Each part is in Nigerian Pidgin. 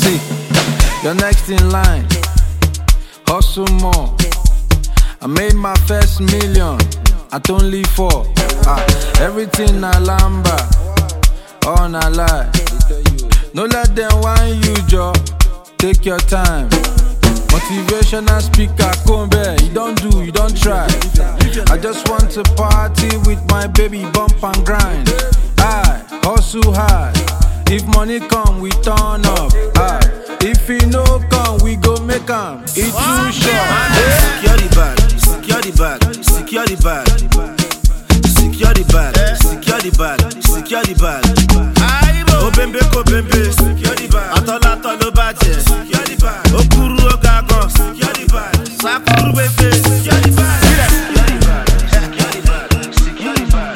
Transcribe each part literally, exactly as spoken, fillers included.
See, you're next in line. Hustle more. I made my first million at only four. Ah, everything na lamba, all na lie. No let them whine you, Joe. Take your time. Motivational speaker, come here. You don't do, you don't try. I just want to party with my baby, bump and grind. I hustle hard. If money come, we turn up. Ah, if it no come, we go make 'em. It's too short. Secure the bag, secure the bag, secure the bag. Secure the bag, secure the bag, secure the bag. Obembe ko bembe, secure the bag. Atola tolo baje, secure the bag. Okuru ogago, secure the bag. Sakuru bebe, secure the bag. Secure the bag, secure the bag, secure the bag.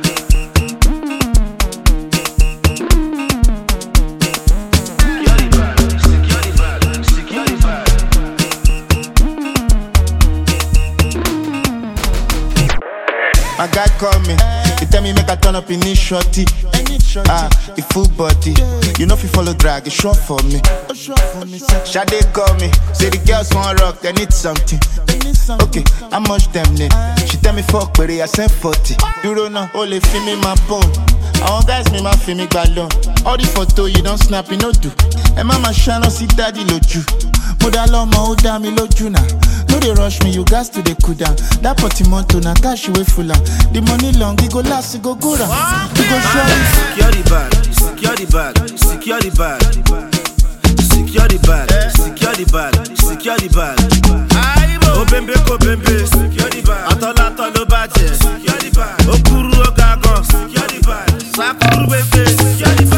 Secure the bag, secure the bag, secure the bag. My guy call me, he tell me make I turn up in this shorty. Ah, a full body, you know if you follow drag, it's short for me. Shade call me, say the girls want rock, they need something. Okay, how much them need? She tell me fuck, but I sent forty. You don't know, only feel me my phone. I want guys me my feel me balloon. All the photo you don't snap, you no do. And mama shine no see daddy loju. Modalo ma oda mi loju na. No they rush me, you gas to the cool down. That portimonto na cash away full on. The money long, it go last, it go good. It go short. Secure the bag, secure the bag, secure the bag. Secure the bag, secure the bag, secure the bag. Obembe ko bembe, secure the bag. Atola tolo baje, secure the bag. Okuru ogago, secure the bag. Sakuru bebe, secure the bag.